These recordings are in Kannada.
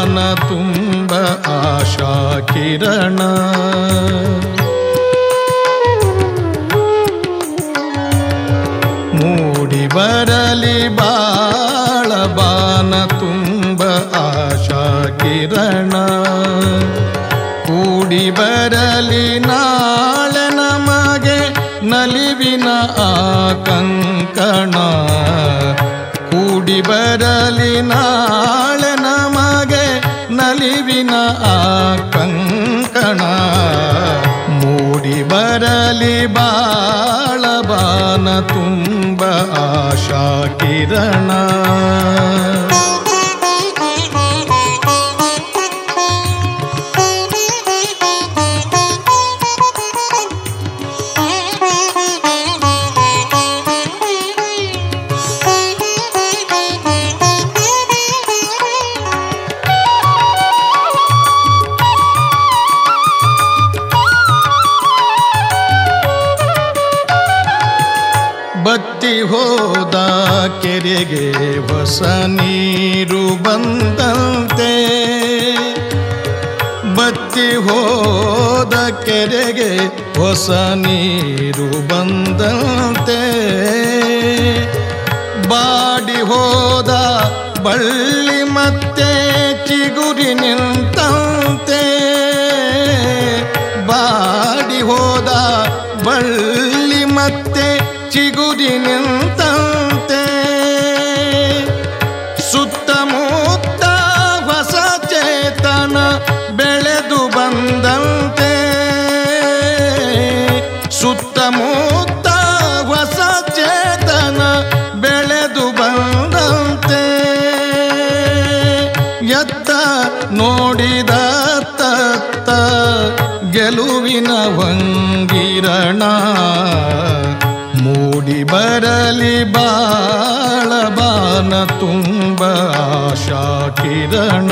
ಬಾನ ತುಂಬ ಆಶಾ ಕಿರಣ. ಮೂಡಿ ಬರಲಿ ಬಾಳ ಬಾನ ತುಂಬ ಆಶಾ ಕಿರಣ. ಕೂಡಿ ಬರಲಿ ನಾಳೆ ನಮಗೆ ನಲಿವಿನ ಆ ಕಂಕಣ. ಕೂಡಿ ಬರಲಿ ನಾಳೆ ನಮಗೆ ನಲಿವಿನ ಆ ಕಂಕಣ. ಮೂಡಿ ಬರಲಿ ಬಾಳ ಬಾನ ತುಂಬ ಆಶಾ ಕಿರಣ. ಬತ್ತಿ ಹೋದ ಕೆರೆಗೆ ಹೊಸ ನೀರು ಬಂದಂತೆ. ಬತ್ತಿ ಹೋದ ಕೆರೆಗೆ ಹೊಸ ನೀರು ಬಂದಂತೆ. ಬಾಡಿ ಹೋದ ಬಳ್ಳಿ ಮತ್ತೆ ಚಿಗುರಿ ನಿಂತಂತೆ. ಬಾಡಿ ಹೋದ ಬಳ್ಳಿ ಮತ್ತೆ ಚಿಗುರಿ ನಿಂತಂತೆ. ಸುತ್ತಮುತ್ತ ಹೊಸ ಚೇತನ ಬೆಳೆದು ಬಂದಂತೆ. ಸುತ್ತಮುತ್ತ ಹೊಸ ಚೇತನ ಬೆಳೆದು ಬಂದಂತೆ. ಎತ್ತ ನೋಡಿದ ತತ್ತ ಗೆಲುವಿನ ವಂಗಿರಣ. ಮೂಡಿ ಬರಲಿ ಬಾಳ ಬಾನ ತುಂಬ ಆಶಾ ಕಿರಣ.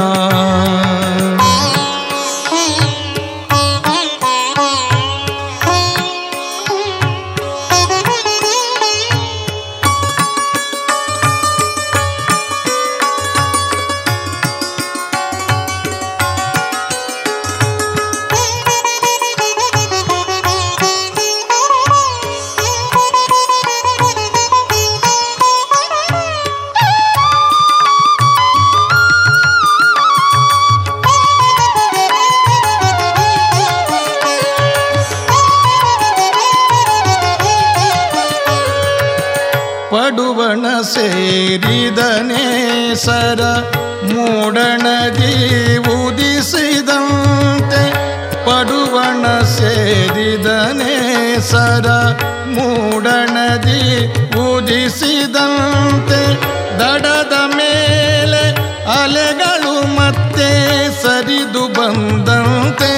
ಪಡುವಣ ಸೇರಿದನೇ ಸರ ಮೂಡಣದಿ ಉದಿಸಿದಂತೆ. ಪಡುವಣ ಸೇರಿದನೇ ಸರ ಮೂಡಣದಿ ಉದಿಸಿದಂತೆ. ದಡದ ಮೇಲೆ ಅಲೆಗಳು ಮತ್ತೆ ಸರಿದು ಬಂದಂತೆ.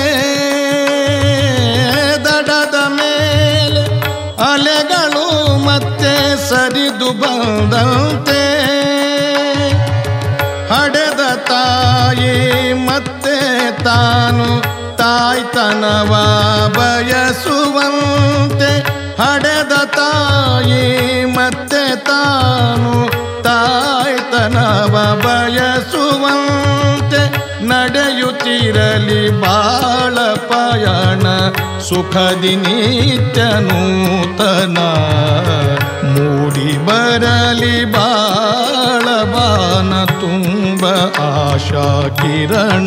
ದಡದ ಮೇಲೆ ಅಲೆಗಳು ಮತ್ತೆ ಸರಿದು ಬಂದಂತೆ. ಹಡೆದ ತಾಯಿ ಮತ್ತೆ ತಾನು ತಾಯ್ತನವ ಬಯಸುವಂತೆ. ಹಡೆದ ತಾಯಿ ಮತ್ತೆ ತಾನು ತಾಯ್ತನವ ಬಯಸುವಂತೆ. ನಡೆಯುತ್ತಿರಲಿ ಬಾಳ ಪಯಣ ಸುಖದಿ ನಿತ್ಯ ನೂತನ. ಮೂಡಿ ಬರಲಿ ಬಾಳ ಬಾನ ತುಂಬ ಆಶಾ ಕಿರಣ.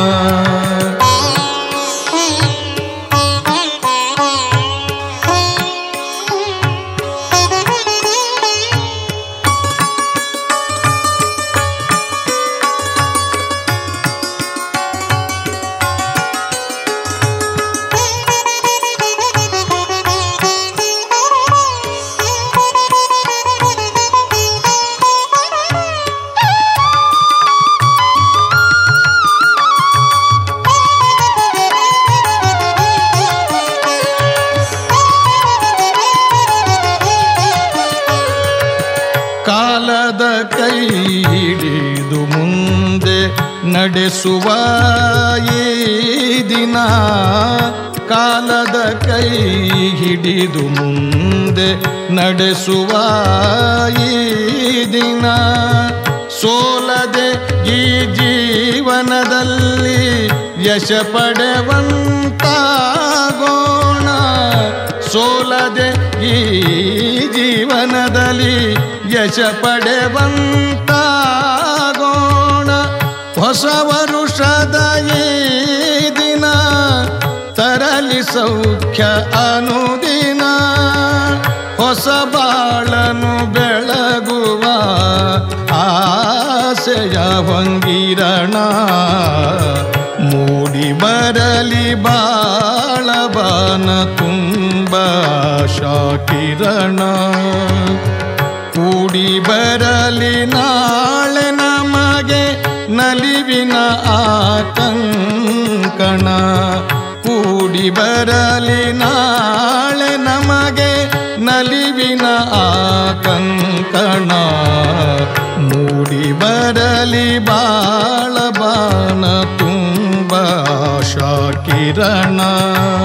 ಕಾಲದ ಕೈ ಹಿಡಿದು ಮುಂದೆ ನಡೆಸುವ ಈ ದಿನ. ಕಾಲದ ಕೈ ಹಿಡಿದು ಮುಂದೆ ನಡೆಸುವ ಈ ದಿನ. ಸೋಲದೆ ಈ ಜೀವನ ಯಶ ಪಡೆವಂತಾಗೋಣ. ಸೋಲದೆ ಈ ಜೀವನದಲ್ಲಿ ಯಶ ಪಡೆವಂತಾಗೋಣ. ಹೊಸ ವರುಷದ ಈ ದಿನ ತರಲಿ ಸೌಖ್ಯ ಅನುದಿನ. ಹೊಸ ಬಾಳನು ಬೆಳಗುವ ಆಸೆಯ ಹೊಂಗಿರಣ. ಮೂಡಿ ಬರಲಿ ಬಾಳಬಾನ ತುಂಬ ಶಾಕಿರಣ. ಕೂಡಿ ಬರಲಿ ನಾಳೆ ನಮಗೆ ನಲಿವಿನ ಆತಂಕಣ. ಕೂಡಿ ಬರಲಿ ನಾಳೆ ನಮಗೆ ನಲಿವಿನ ಆತಂಕಣ. ಮೂಡಿ ಬರಲಿ ಬಾಳಬಾನ ತುಂಬ ಶಾಕಿರಣ.